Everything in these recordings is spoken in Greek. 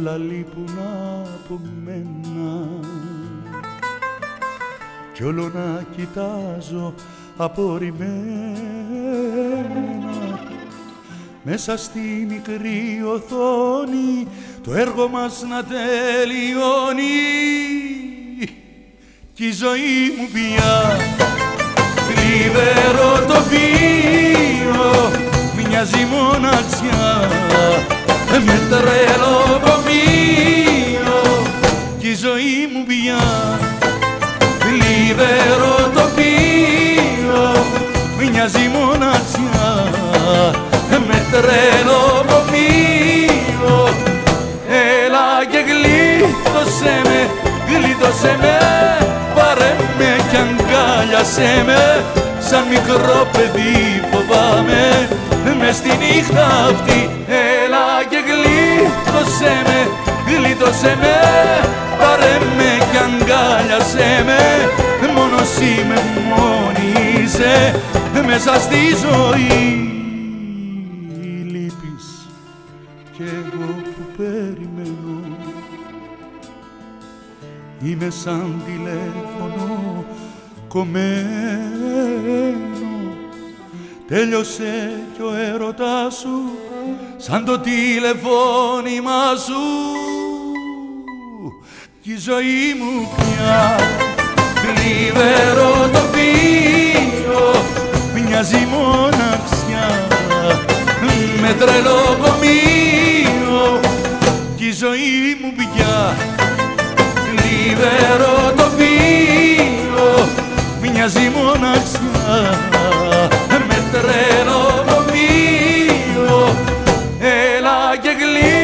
όλα λείπουν από μένα κι όλο να κοιτάζω απορριμμένα μέσα στη μικρή οθόνη το έργο μας να τελειώνει κι η ζωή μου πια θλιβερό τοπίο μοιάζει μοναξιά με τρελό κομείο κι η ζωή μου πια θλιβερό τοπίο μοιάζει μοναξιά με τρελό κομείο έλα και γλίτωσέ με πάρε με κι αγκάλιασέ με σαν μικρό παιδί φοβάμαι μες στη νύχτα αυτή έλα και γλίτωσέ με πάρε με κι αγκάλιασέ με μόνος είμαι μόνη είσαι μέσα στη ζωή λείπεις κι εγώ που περιμένω είμαι σαν τηλέφωνο κομμένο τέλειωσε κι ο έρωτάς σου σαν το τηλεφώνημα σου κι η ζωή μου πια θλιβερό τοπίο μοιάζει μοναξιά με τρελό κομείο κι η ζωή μου πια θλιβερό τοπίο μοιάζει μοναξιά με τρελό κομείο έλα και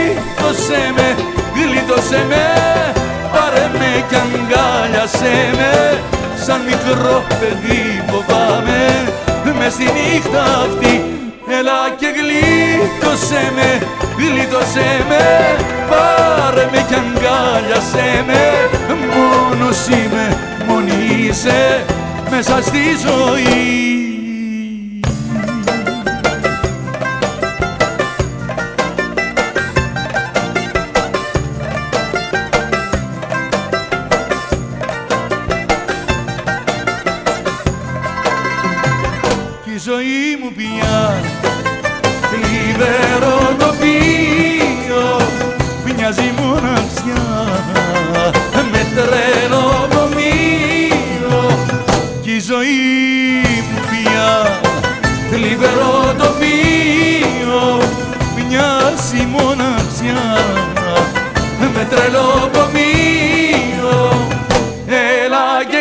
γλίτωσέ με πάρε με κι αγκάλιασέ με σαν μικρό παιδί φοβάμαι μες στη νύχτα αυτή έλα και γλίτωσέ με πάρε με κι αγκάλιασέ με μόνος είμαι μόνη είσαι μέσα στη ζωή η ζωή μου πια θλιβερό τοπίο μοιάζει μοναξιά με τρελό κομείο κι η ζωή μου πια θλιβερό τοπίο μοιάζει μοναξιά με τρελό κομείο έλα και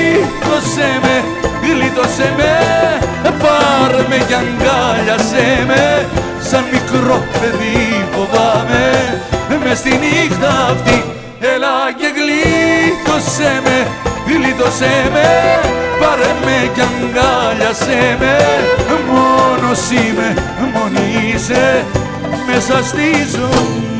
γλίτωσέ με πάρε με κι αγκάλιασέ με σαν μικρό παιδί φοβάμαι μες στη νύχτα αυτή έλα και γλίτωσέ με πάρε με κι αγκάλιασέ με μόνος είμαι μόνη είσαι μέσα στη ζωή